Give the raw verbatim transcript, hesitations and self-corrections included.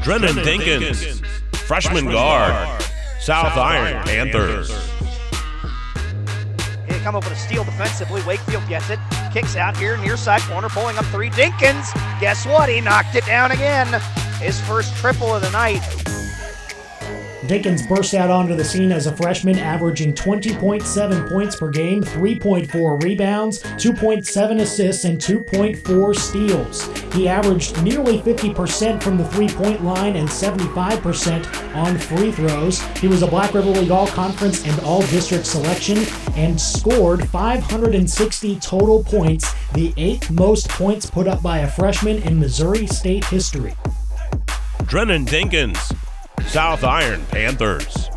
Drennan Dinkins, freshman guard, South Iron Panthers. They come up with a steal defensively. Wakefield gets it. Kicks out here, near side corner, pulling up three. Dinkins, guess what? He knocked it down again. His first triple of the night. Dinkins burst out onto the scene as a freshman, averaging twenty point seven points per game, three point four rebounds, two point seven assists, and two point four steals. He averaged nearly fifty percent from the three-point line and seventy-five percent on free throws. He was a Black River League All-Conference and All-District selection and scored five hundred sixty total points, the eighth most points put up by a freshman in Missouri State history. Drennan Dinkins, South Iron Panthers.